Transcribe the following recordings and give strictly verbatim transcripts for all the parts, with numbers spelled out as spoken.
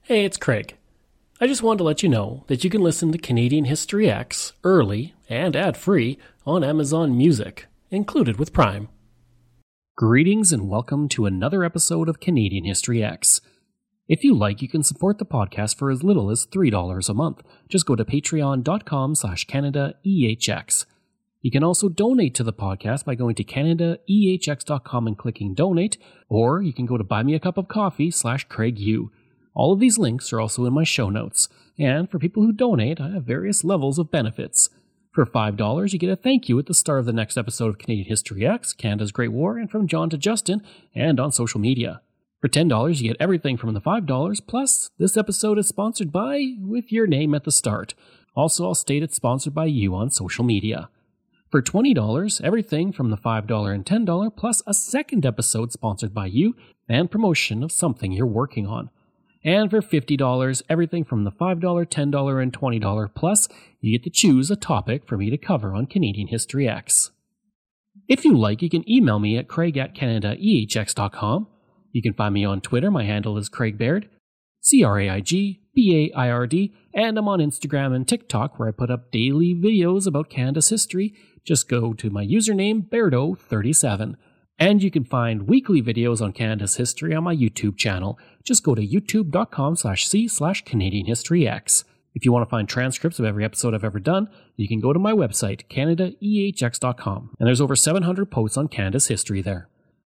Hey, it's Craig. I just wanted to let you know that you can listen to Canadian History X early and ad-free on Amazon Music, included with Prime. Greetings and welcome to another episode of Canadian History X. If you like, you can support the podcast for as little as three dollars a month. Just go to patreon.com slash CanadaEHX. You can also donate to the podcast by going to Canada E H X dot com and clicking donate, or you can go to buymeacupofcoffee slash CraigU. All of these links are also in my show notes, and for people who donate, I have various levels of benefits. For five dollars, you get a thank you at the start of the next episode of Canadian History X, Canada's Great War, and from John to Justin, and on social media. For ten dollars, you get everything from the five dollars, plus this episode is sponsored by, with your name at the start. Also, I'll state it's sponsored by you on social media. For twenty dollars, everything from the five dollars and ten dollars, plus a second episode sponsored by you, and promotion of something you're working on. And for fifty dollars, everything from the five dollars, ten dollars, and twenty dollars, plus you get to choose a topic for me to cover on Canadian History X. If you like, you can email me at craig at canada e h x dot com. You can find me on Twitter. My handle is Craig Baird, C R A I G B A I R D, and I'm on Instagram and TikTok where I put up daily videos about Canada's history. Just go to my username, Bairdo thirty-seven. And you can find weekly videos on Canada's history on my YouTube channel. Just go to youtube.com slash c slash Canadian History X. If you want to find transcripts of every episode I've ever done, you can go to my website, Canada E H X dot com. And there's over seven hundred posts on Canada's history there.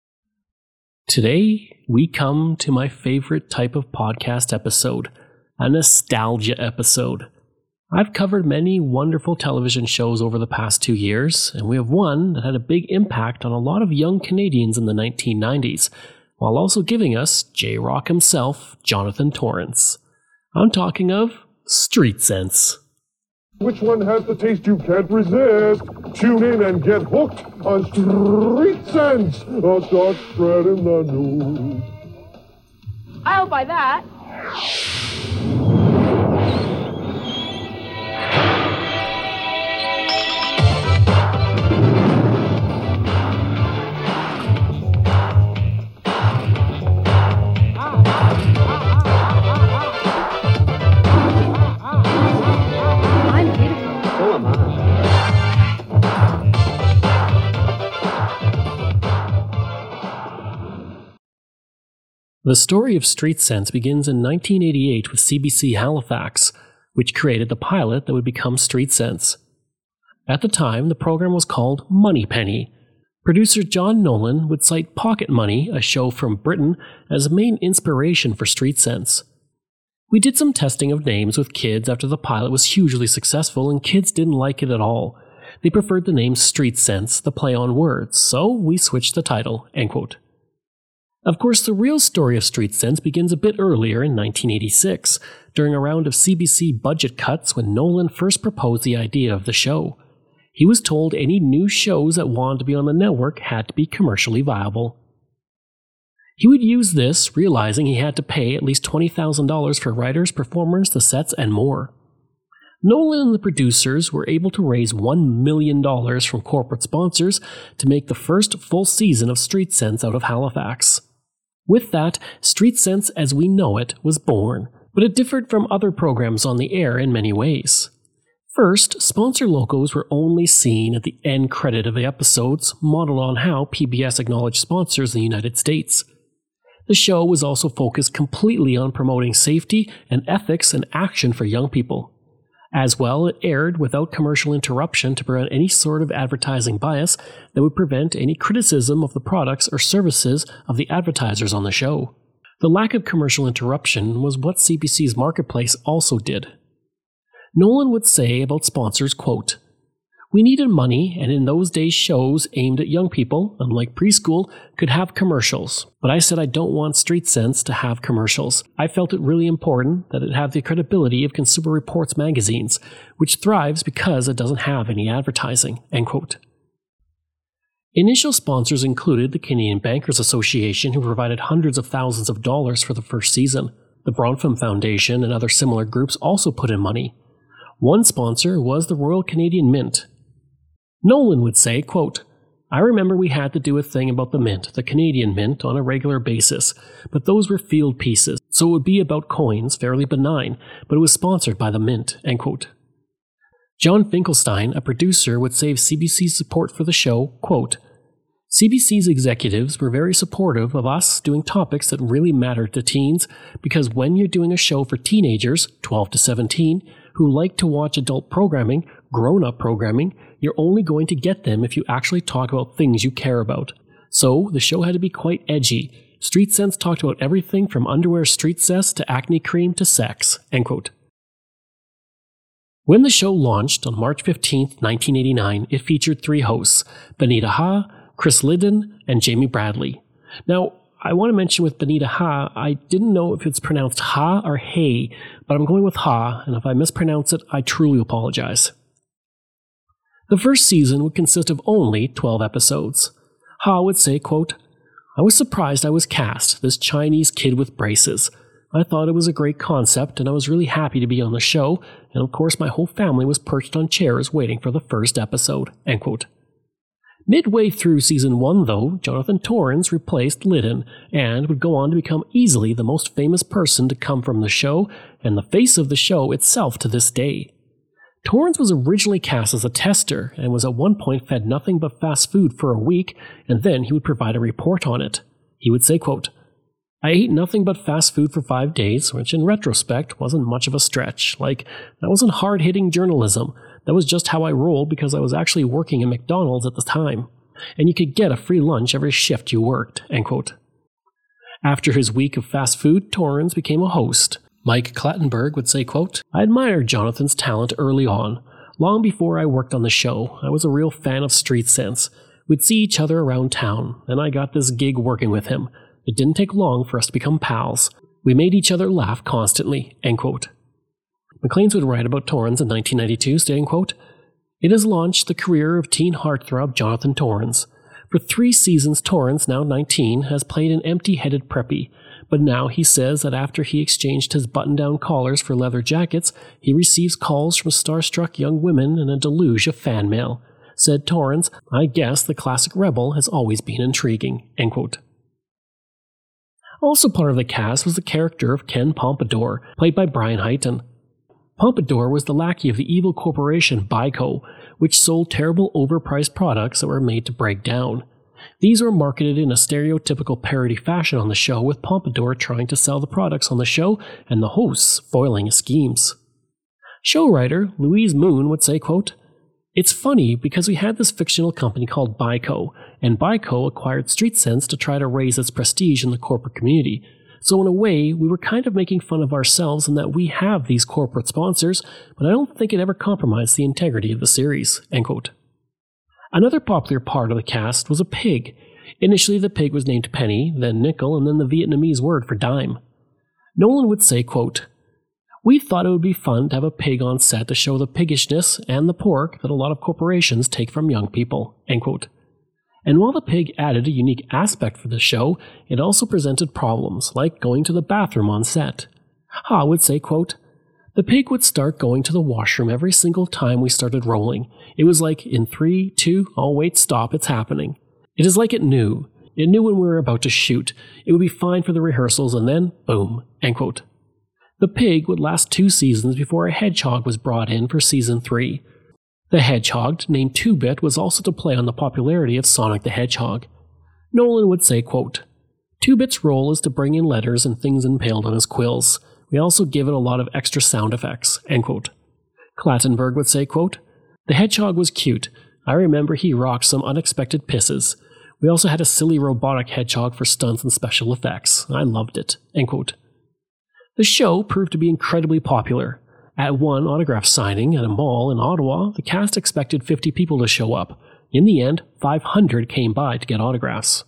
Today, we come to my favorite type of podcast episode, a nostalgia episode. I've covered many wonderful television shows over the past two years, and we have one that had a big impact on a lot of young Canadians in the nineteen nineties, while also giving us J-Rock himself, Jonathan Torrance. I'm talking of Street Sense. Which one has the taste you can't resist? Tune in and get hooked on Street Sense. A dark spread in the news. I'll buy that. The story of Street Sense begins in nineteen eighty-eight with C B C Halifax, which created the pilot that would become Street Sense. At the time, the program was called Moneypenny. Producer John Nolan would cite Pocket Money, a show from Britain, as a main inspiration for Street Sense. We did some testing of names with kids after the pilot was hugely successful, and kids didn't like it at all. They preferred the name Street Sense, the play on words, so we switched the title, end quote. Of course, the real story of Street Sense begins a bit earlier in nineteen eighty-six, during a round of C B C budget cuts when Nolan first proposed the idea of the show. He was told any new shows that wanted to be on the network had to be commercially viable. He would use this, realizing he had to pay at least twenty thousand dollars for writers, performers, the sets, and more. Nolan and the producers were able to raise one million dollars from corporate sponsors to make the first full season of Street Sense out of Halifax. With that, Street Sense as we know it was born, but it differed from other programs on the air in many ways. First, sponsor logos were only seen at the end credit of the episodes, modeled on how P B S acknowledged sponsors in the United States. The show was also focused completely on promoting safety and ethics and action for young people. As well, it aired without commercial interruption to prevent any sort of advertising bias that would prevent any criticism of the products or services of the advertisers on the show. The lack of commercial interruption was what C B C's Marketplace also did. Nolan would say about sponsors, quote, "We needed money, and in those days shows aimed at young people, unlike preschool, could have commercials. But I said I don't want Street Sense to have commercials. I felt it really important that it have the credibility of Consumer Reports magazines, which thrives because it doesn't have any advertising." End quote. Initial sponsors included the Canadian Bankers Association, who provided hundreds of thousands of dollars for the first season. The Bronfman Foundation and other similar groups also put in money. One sponsor was the Royal Canadian Mint. Nolan would say, quote, "I remember we had to do a thing about the Mint, the Canadian Mint, on a regular basis, but those were field pieces, so it would be about coins, fairly benign, but it was sponsored by the Mint, end quote. John Finkelstein, a producer, would say of C B C's support for the show, quote, C B C's executives were very supportive of us doing topics that really mattered to teens, because when you're doing a show for teenagers, twelve to seventeen, who like to watch adult programming, grown-up programming, you're only going to get them if you actually talk about things you care about. So, the show had to be quite edgy. Street Sense talked about everything from underwear street cess to acne cream to sex, end quote. When the show launched on March fifteenth, nineteen eighty-nine, it featured three hosts, Benita Ha, Chris Liddon, and Jamie Bradley. Now, I want to mention with Benita Ha, I didn't know if it's pronounced Ha or Hay, but I'm going with Ha, and if I mispronounce it, I truly apologize. The first season would consist of only twelve episodes. Ha would say, quote, I was surprised I was cast, this Chinese kid with braces. I thought it was a great concept, and I was really happy to be on the show, and of course my whole family was perched on chairs waiting for the first episode, end quote. Midway through season one, though, Jonathan Torrens replaced Liddon, and would go on to become easily the most famous person to come from the show, and the face of the show itself to this day. Torrens was originally cast as a tester, and was at one point fed nothing but fast food for a week, and then he would provide a report on it. He would say, quote, I ate nothing but fast food for five days, which in retrospect wasn't much of a stretch. Like, that wasn't hard-hitting journalism. That was just how I rolled because I was actually working at McDonald's at the time. And you could get a free lunch every shift you worked, end quote. After his week of fast food, Torrens became a host. Mike Clattenburg would say, quote, I admired Jonathan's talent early on. Long before I worked on the show, I was a real fan of Street Sense. We'd see each other around town, and I got this gig working with him. It didn't take long for us to become pals. We made each other laugh constantly, end quote. Maclean's would write about Torrens in nineteen ninety-two, stating, quote, It has launched the career of teen heartthrob Jonathan Torrens. For three seasons, Torrens, now nineteen, has played an empty-headed preppy, but now he says that after he exchanged his button-down collars for leather jackets, he receives calls from starstruck young women and a deluge of fan mail. Said Torrens, I guess the classic rebel has always been intriguing, end quote. Also part of the cast was the character of Ken Pompadour, played by Brian Heighton. Pompadour was the lackey of the evil corporation Baico, which sold terrible overpriced products that were made to break down. These were marketed in a stereotypical parody fashion on the show, with Pompadour trying to sell the products on the show and the hosts foiling his schemes. Show writer Louise Moon would say, quote, It's funny because we had this fictional company called Baico, and Baico acquired Street Sense to try to raise its prestige in the corporate community. So in a way, we were kind of making fun of ourselves in that we have these corporate sponsors, but I don't think it ever compromised the integrity of the series, end quote. Another popular part of the cast was a pig. Initially the pig was named Penny, then Nickel, and then the Vietnamese word for dime. Nolan would say, quote, We thought it would be fun to have a pig on set to show the piggishness and the pork that a lot of corporations take from young people, end quote. And while the pig added a unique aspect for the show, it also presented problems, like going to the bathroom on set. Ha would say, quote, The pig would start going to the washroom every single time we started rolling. It was like, in three, two, oh wait, stop, it's happening. It is like it knew. It knew when we were about to shoot. It would be fine for the rehearsals, and then, boom, end quote. The pig would last two seasons before a hedgehog was brought in for season three. The hedgehog, named Two-Bit, was also to play on the popularity of Sonic the Hedgehog. Nolan would say, quote, Two-Bit's role is to bring in letters and things impaled on his quills. We also give it a lot of extra sound effects, end quote. Clattenburg would say, quote, The hedgehog was cute. I remember he rocked some unexpected pisses. We also had a silly robotic hedgehog for stunts and special effects. I loved it, end quote. The show proved to be incredibly popular. At one autograph signing at a mall in Ottawa, the cast expected fifty people to show up. In the end, five hundred came by to get autographs.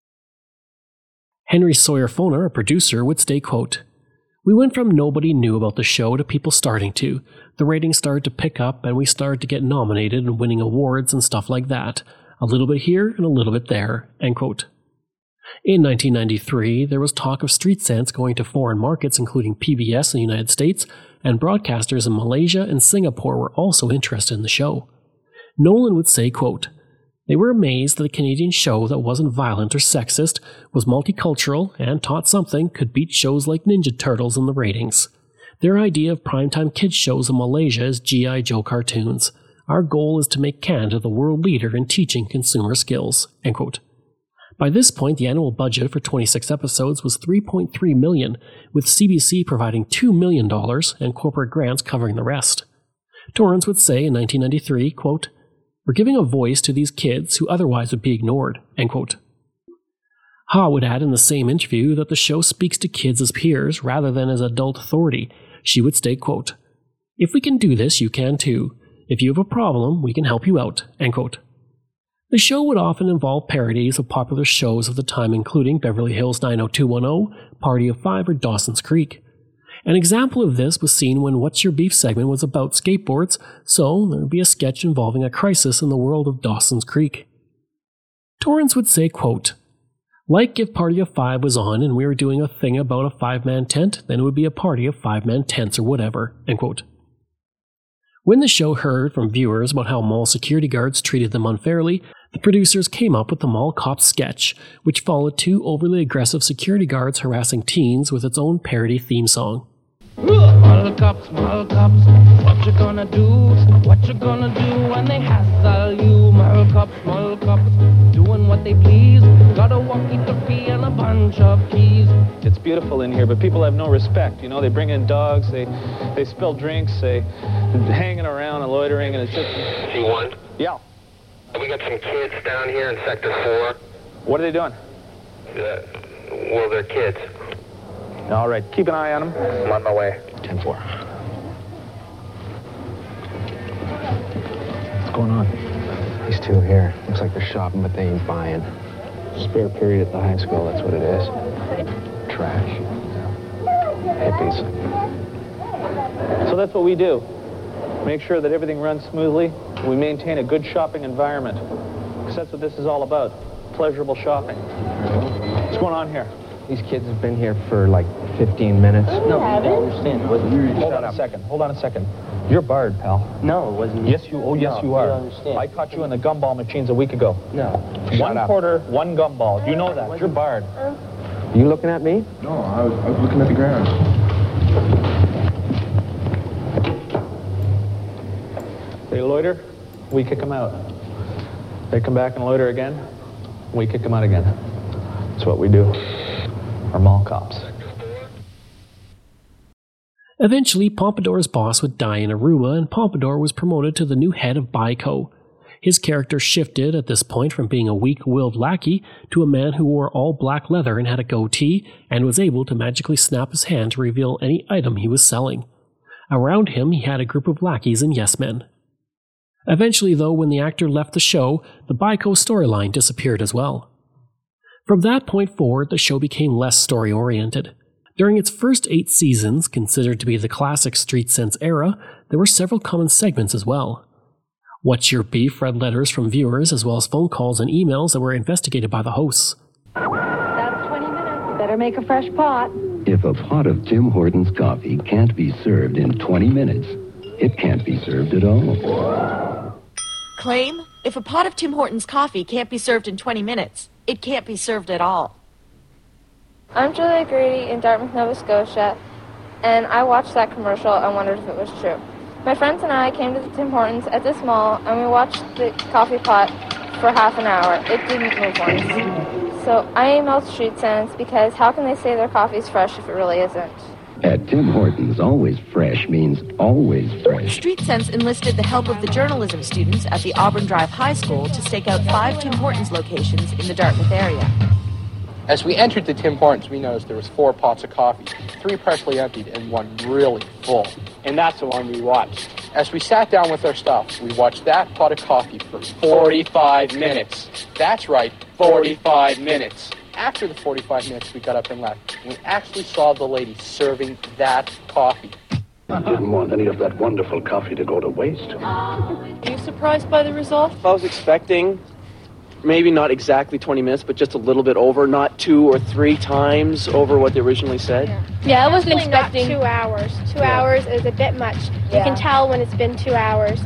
Henry Sawyer Foner, a producer, would say, quote, We went from nobody knew about the show to people starting to. The ratings started to pick up and we started to get nominated and winning awards and stuff like that. A little bit here and a little bit there, end quote. In nineteen ninety-three, there was talk of Street Sense going to foreign markets including P B S in the United States, and broadcasters in Malaysia and Singapore were also interested in the show. Nolan would say, quote, They were amazed that a Canadian show that wasn't violent or sexist, was multicultural, and taught something could beat shows like Ninja Turtles in the ratings. Their idea of primetime kids shows in Malaysia is G I Joe cartoons. Our goal is to make Canada the world leader in teaching consumer skills." End quote. By this point, the annual budget for twenty-six episodes was three point three million dollars, with C B C providing two million dollars and corporate grants covering the rest. Torrance would say in nineteen ninety-three, quote, "We're giving a voice to these kids who otherwise would be ignored." End quote. Ha would add in the same interview that the show speaks to kids as peers rather than as adult authority. She would state, quote, "If we can do this, you can too. If you have a problem, we can help you out." End quote. The show would often involve parodies of popular shows of the time, including Beverly Hills nine oh two one oh, Party of Five, or Dawson's Creek. An example of this was seen when What's Your Beef segment was about skateboards, so there would be a sketch involving a crisis in the world of Dawson's Creek. Torrance would say, quote, "Like if Party of Five was on and we were doing a thing about a five-man tent, then it would be a party of five-man tents or whatever." End quote. When the show heard from viewers about how mall security guards treated them unfairly, the producers came up with the Mall Cops sketch, which followed two overly aggressive security guards harassing teens with its own parody theme song. Mall cops, mall cops, what you gonna do? What you gonna do when they hassle you? Mall cops, mall cops, doing what they please. Got a walkie-talkie and a bunch of keys. It's beautiful in here, but people have no respect. You know, they bring in dogs, they they spill drinks, they hanging around and loitering, and it's just... C one? Yeah. We got some kids down here in Sector four. What are they doing? Uh, well, they're kids. All right, keep an eye on them. I'm on my way. ten four. What's going on? These two here. Looks like they're shopping, but they ain't buying. Spare period at the high school, that's what it is. Trash. Hippies. So that's what we do. Make sure that everything runs smoothly. We maintain a good shopping environment. Because that's what this is all about. Pleasurable shopping. What's going on here? These kids have been here for like fifteen minutes. No, you don't understand. Hold on a second. Hold on a second. You're barred, pal. No, it wasn't. Yes, you. Oh, yes, no, you are. You don't understand. I caught you in the gumball machines a week ago. No. One Shut quarter, up. one gumball. You know that. You're barred. You looking at me? No, I was, I was looking at the ground. They loiter, we kick them out. They come back and loiter again, we kick them out again. That's what we do. Our mall cops. Eventually, Pompadour's boss would die in Aruba, and Pompadour was promoted to the new head of Bico. His character shifted at this point from being a weak-willed lackey to a man who wore all black leather and had a goatee, and was able to magically snap his hand to reveal any item he was selling. Around him, he had a group of lackeys and yes-men. Eventually, though, when the actor left the show, the Bico storyline disappeared as well. From that point forward, the show became less story-oriented. During its first eight seasons, considered to be the classic Street Sense era, there were several common segments as well. What's Your Beef read letters from viewers as well as phone calls and emails that were investigated by the hosts. That's twenty minutes. Better make a fresh pot. If a pot of Tim Hortons coffee can't be served in twenty minutes, it can't be served at all. Claim, if a pot of Tim Hortons coffee can't be served in twenty minutes, it can't be served at all. I'm Julia Grady in Dartmouth, Nova Scotia, and I watched that commercial and wondered if it was true. My friends and I came to the Tim Hortons at this mall, and we watched the coffee pot for half an hour. It didn't move once. So I emailed Street Sense because how can they say their coffee's fresh if it really isn't? At Tim Hortons, always fresh means always fresh. Street Sense enlisted the help of the journalism students at the Auburn Drive High School to stake out five Tim Hortons locations in the Dartmouth area. As we entered the Tim Hortons, we noticed there was four pots of coffee, three partially emptied and one really full. And that's the one we watched. As we sat down with our stuff, we watched that pot of coffee for forty-five minutes. That's right, forty-five minutes. After the forty-five minutes, we got up and left. We actually saw the lady serving that coffee. I didn't want any of that wonderful coffee to go to waste. Are you surprised by the result? I was expecting maybe not exactly twenty minutes, but just a little bit over, not two or three times over what they originally said. Yeah, yeah I wasn't expecting not two hours. Two yeah. hours is a bit much. Yeah. You can tell when it's been two hours.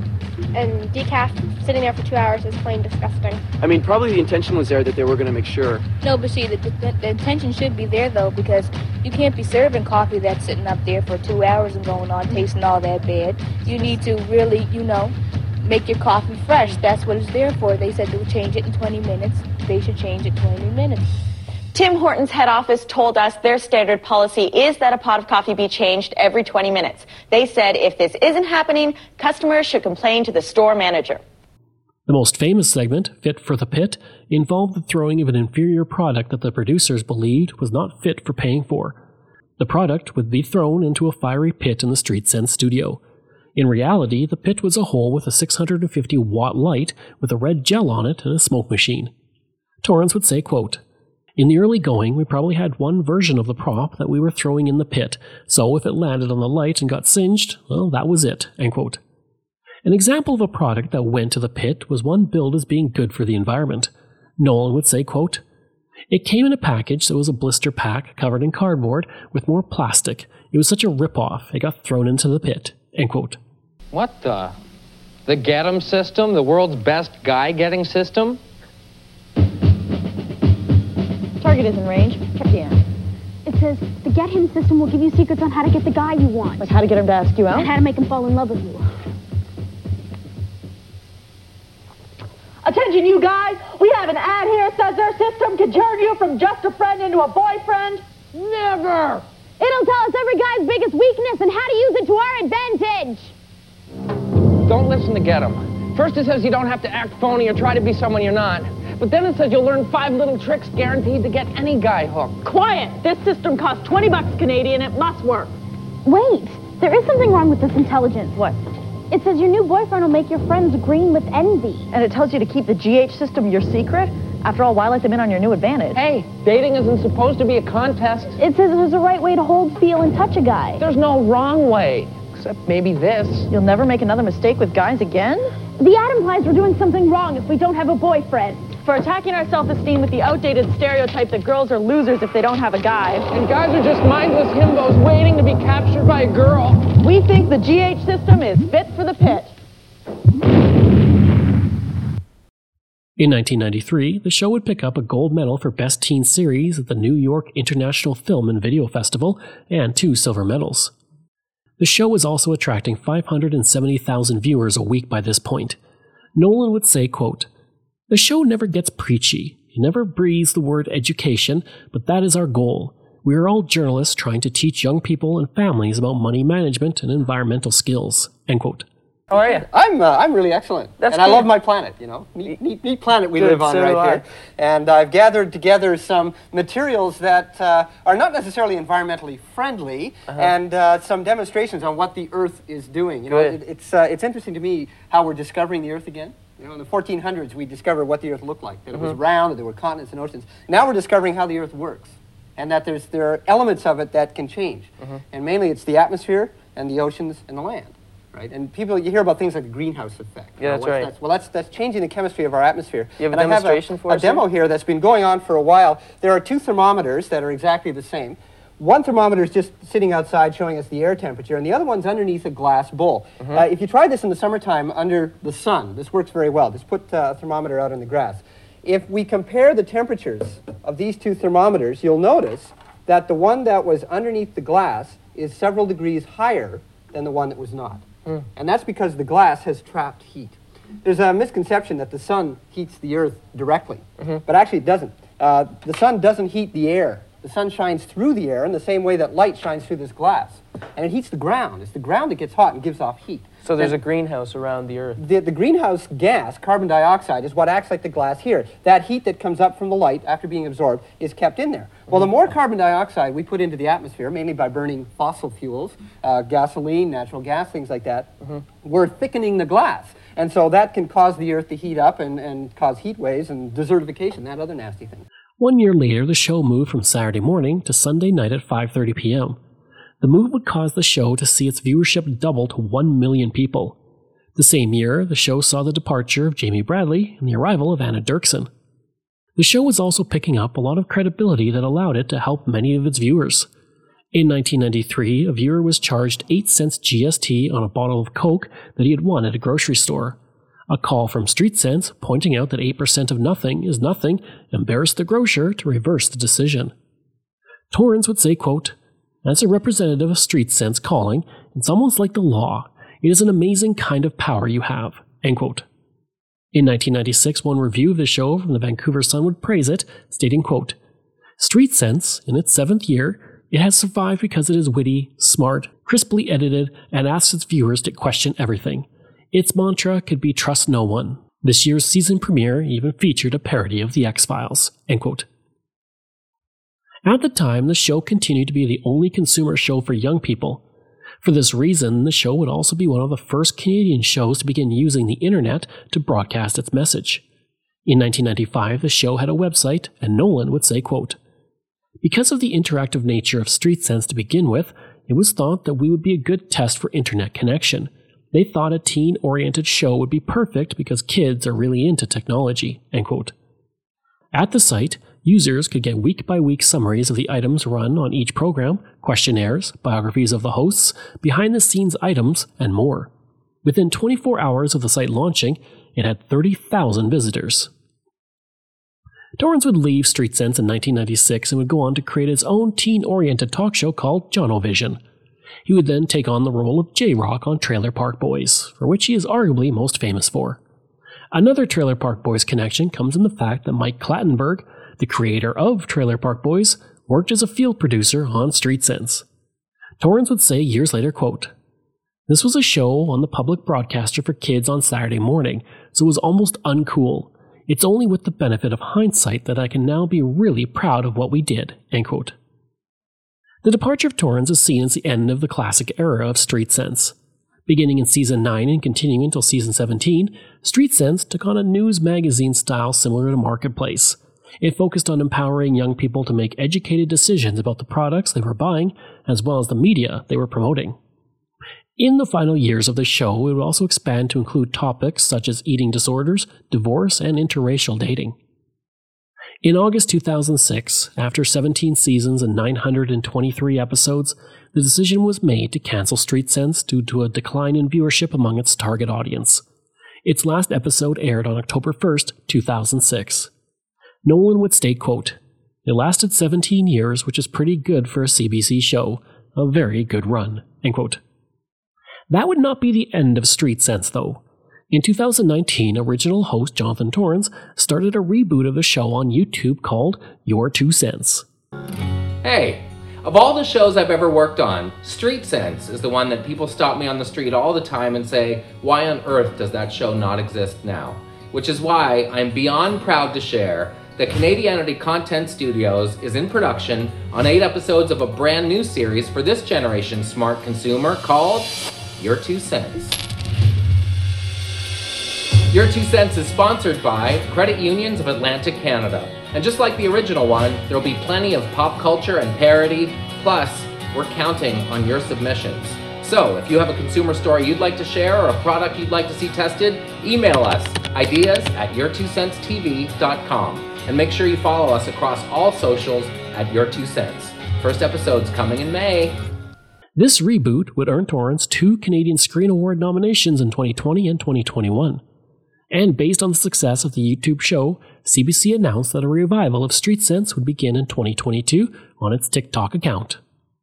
and decaf sitting there for two hours is plain disgusting. I mean, probably the intention was there that they were going to make sure. No, but see, the, the, the intention should be there, though, because you can't be serving coffee that's sitting up there for two hours and going on, tasting all that bad. You need to really, you know, make your coffee fresh. That's what it's there for. They said they'll change it in twenty minutes. They should change it twenty minutes. Tim Hortons head office told us their standard policy is that a pot of coffee be changed every twenty minutes. They said if this isn't happening, customers should complain to the store manager. The most famous segment, Fit for the Pit, involved the throwing of an inferior product that the producers believed was not fit for paying for. The product would be thrown into a fiery pit in the Street Sense studio. In reality, the pit was a hole with a six hundred fifty watt light with a red gel on it and a smoke machine. Torrance would say, quote, "In the early going, we probably had one version of the prop that we were throwing in the pit, so if it landed on the light and got singed, well, that was it," end quote. An example of a product that went to the pit was one billed as being good for the environment. Nolan would say, quote, "It came in a package that was a blister pack covered in cardboard with more plastic. It was such a rip-off, it got thrown into the pit," end quote. What the? The Get 'em system? The world's best guy-getting system? Target is in range. Check the end. It says the Get Him system will give you secrets on how to get the guy you want. Like how to get him to ask you out? And how to make him fall in love with you. Attention, you guys. We have an ad here that says their system can turn you from just a friend into a boyfriend. Never. It'll tell us every guy's biggest weakness and how to use it to our advantage. Don't listen to Get 'em. First it says you don't have to act phony or try to be someone you're not. But then it says you'll learn five little tricks guaranteed to get any guy hooked. Quiet! This system costs twenty bucks Canadian. It must work. Wait, there is something wrong with this intelligence. What? It says your new boyfriend will make your friends green with envy. And it tells you to keep the G H system your secret? After all, why let them in on your new advantage? Hey, dating isn't supposed to be a contest. It says there's a right way to hold, feel, and touch a guy. There's no wrong way. Except maybe this. You'll never make another mistake with guys again? The ad implies we're doing something wrong if we don't have a boyfriend. For attacking our self-esteem with the outdated stereotype that girls are losers if they don't have a guy. And guys are just mindless himbos waiting to be captured by a girl. We think the G H system is fit for the pit. In nineteen ninety-three, the show would pick up a gold medal for Best Teen Series at the New York International Film and Video Festival and two silver medals. The show was also attracting five hundred seventy thousand viewers a week by this point. Nolan would say, quote, "The show never gets preachy. It never breathes the word education, but that is our goal. We are all journalists trying to teach young people and families about money management and environmental skills," end quote. How are you? I'm uh, I'm really excellent. That's and good. I love my planet, you know. Neat, neat, neat planet we Good, live on so do right I. here. And I've gathered together some materials that uh, are not necessarily environmentally friendly, Uh-huh. and uh, some demonstrations on what the Earth is doing. You know, Good. it, it's uh, it's interesting to me how we're discovering the Earth again. You know, in the fourteen hundreds, we discovered what the Earth looked like, that it was Mhm. round, that there were continents and oceans. Now we're discovering how the Earth works, and that there's there are elements of it that can change. Mhm. And mainly it's the atmosphere and the oceans and the land. Right, and people, you hear about things like the greenhouse effect. Yeah, that's what's right. well, that's that's changing the chemistry of our atmosphere. You have a and demonstration I have a, for a us here? demo here that's been going on for a while. There are two thermometers that are exactly the same. One thermometer is just sitting outside showing us the air temperature, and the other one's underneath a glass bowl. Mhm. Uh, if you try this in the summertime under the sun, this works very well. Just put uh, a thermometer out in the grass. If we compare the temperatures of these two thermometers, you'll notice that the one that was underneath the glass is several degrees higher than the one that was not. Mm. And that's because the glass has trapped heat. There's a misconception that the sun heats the Earth directly, Mhm. but actually it doesn't. Uh, the sun doesn't heat the air. The sun shines through the air in the same way that light shines through this glass. And it heats the ground. It's the ground that gets hot and gives off heat. So there's And a greenhouse around the Earth. the, the greenhouse gas, carbon dioxide, is what acts like the glass here. That heat that comes up from the light after being absorbed is kept in there. Well, the more carbon dioxide we put into the atmosphere, mainly by burning fossil fuels, uh, gasoline, natural gas, things like that, we're thickening the glass. And so that can cause the Earth to heat up and, and cause heat waves and desertification, that other nasty thing. One year later, the show moved from Saturday morning to Sunday night at five thirty p.m. The move would cause the show to see its viewership double to one million people. The same year, the show saw the departure of Jamie Bradley and the arrival of Anna Dirksen. The show was also picking up a lot of credibility that allowed it to help many of its viewers. In nineteen ninety-three, a viewer was charged eight cents G S T on a bottle of Coke that he had won at a grocery store. A call from Street Sense pointing out that eight percent of nothing is nothing embarrassed the grocer to reverse the decision. Torrance would say, quote, "As a representative of Street Sense calling, it's almost like the law. It is an amazing kind of power you have." End quote. In nineteen ninety-six, one review of the show from the Vancouver Sun would praise it, stating, quote, "Street Sense, in its seventh year, it has survived because it is witty, smart, crisply edited, and asks its viewers to question everything. Its mantra could be trust no one. This year's season premiere even featured a parody of The X-Files." End quote. At the time, the show continued to be the only consumer show for young people. For this reason, the show would also be one of the first Canadian shows to begin using the internet to broadcast its message. In nineteen ninety-five, the show had a website, and Nolan would say, quote, "Because of the interactive nature of Street Sense to begin with, it was thought that we would be a good test for internet connection. They thought a teen-oriented show would be perfect because kids are really into technology." End quote. At the site, users could get week-by-week summaries of the items run on each program, questionnaires, biographies of the hosts, behind-the-scenes items, and more. Within twenty-four hours of the site launching, it had thirty thousand visitors. Torrance would leave Street Sense in nineteen ninety-six and would go on to create his own teen-oriented talk show called Jono-Vision. He would then take on the role of J-Rock on Trailer Park Boys, for which he is arguably most famous for. Another Trailer Park Boys connection comes in the fact that Mike Clattenburg, the creator of Trailer Park Boys, worked as a field producer on Street Sense. Torrance would say years later, quote, "This was a show on the public broadcaster for kids on Saturday morning, so it was almost uncool. It's only with the benefit of hindsight that I can now be really proud of what we did." End quote. The departure of Torrance is seen as the end of the classic era of Street Sense. Beginning in Season nine and continuing until Season seventeen, Street Sense took on a news magazine style similar to Marketplace. It focused on empowering young people to make educated decisions about the products they were buying, as well as the media they were promoting. In the final years of the show, it would also expand to include topics such as eating disorders, divorce, and interracial dating. In August two thousand six, after seventeen seasons and nine hundred twenty-three episodes, the decision was made to cancel Street Sense due to a decline in viewership among its target audience. Its last episode aired on October first, two thousand six. Nolan would state, quote, "It lasted seventeen years, which is pretty good for a C B C show. A very good run." End quote. That would not be the end of Street Sense, though. In two thousand nineteen, original host Jonathan Torrance started a reboot of the show on YouTube called Your Two Cents. Hey, of all the shows I've ever worked on, Street Sense is the one that people stop me on the street all the time and say, why on earth does that show not exist now? Which is why I'm beyond proud to share that Canadianity Content Studios is in production on eight episodes of a brand new series for this generation smart consumer called Your Two Cents. Your Two Cents is sponsored by Credit Unions of Atlantic Canada. And just like the original one, there'll be plenty of pop culture and parody, plus we're counting on your submissions. So if you have a consumer story you'd like to share or a product you'd like to see tested, email us ideas at your two cents t v dot com. And make sure you follow us across all socials at Your Two Cents. First episode's coming in May. This reboot would earn Torrance two Canadian Screen Award nominations in twenty twenty and twenty twenty-one. And based on the success of the YouTube show, C B C announced that a revival of Street Sense would begin in twenty twenty-two on its TikTok account.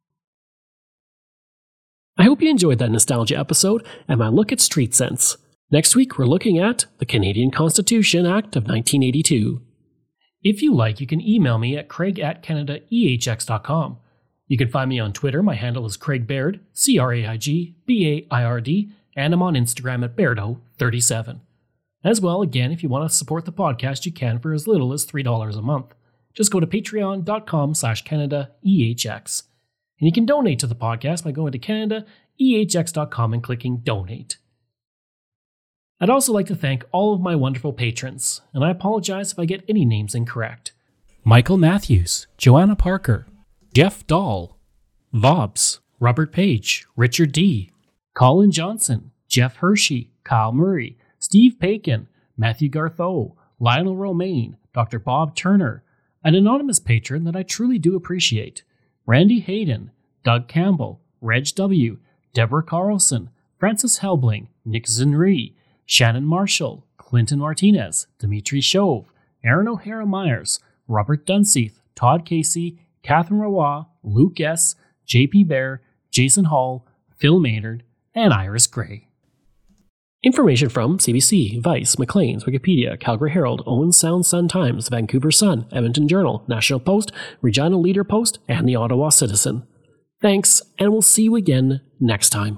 I hope you enjoyed that nostalgia episode and my look at Street Sense. Next week, we're looking at the Canadian Constitution Act of nineteen eighty-two. If you like, you can email me at craig at canada e h x dot com. You can find me on Twitter. My handle is Craig Baird, C R A I G B A I R D, and I'm on Instagram at Bairdo thirty-seven. As well, again, if you want to support the podcast, you can for as little as three dollars a month. Just go to patreon dot com slash Canada E H X. And you can donate to the podcast by going to canada e h x dot com and clicking Donate. I'd also like to thank all of my wonderful patrons, and I apologize if I get any names incorrect. Michael Matthews, Joanna Parker, Jeff Dahl, Vobs, Robert Page, Richard D., Colin Johnson, Jeff Hershey, Kyle Murray, Steve Pakin, Matthew Gartho, Lionel Romaine, Doctor Bob Turner, an anonymous patron that I truly do appreciate, Randy Hayden, Doug Campbell, Reg W., Deborah Carlson, Francis Helbling, Nick Zinri, Shannon Marshall, Clinton Martinez, Dimitri Chauve, Aaron O'Hara Myers, Robert Dunseith, Todd Casey, Catherine Roy, Luke S., J P Bear, Jason Hall, Phil Maynard, and Iris Gray. Information from C B C, Vice, Maclean's, Wikipedia, Calgary Herald, Owen Sound Sun Times, Vancouver Sun, Edmonton Journal, National Post, Regina Leader Post, and the Ottawa Citizen. Thanks, and we'll see you again next time.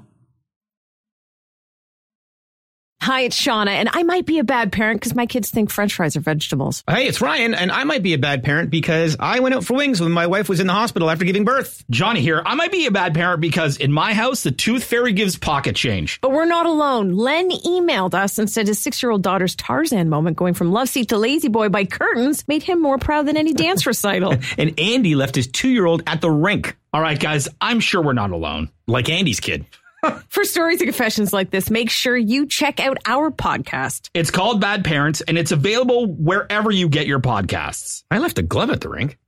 Hi, it's Shauna, and I might be a bad parent because my kids think French fries are vegetables. Hey, it's Ryan, and I might be a bad parent because I went out for wings when my wife was in the hospital after giving birth. Johnny here. I might be a bad parent because in my house, the tooth fairy gives pocket change. But we're not alone. Len emailed us and said his six-year-old daughter's Tarzan moment going from love seat to lazy boy by curtains made him more proud than any dance recital. And Andy left his two-year-old at the rink. All right, guys, I'm sure we're not alone. Like Andy's kid. For stories and confessions like this, make sure you check out our podcast. It's called Bad Parents, and it's available wherever you get your podcasts. I left a glove at the rink.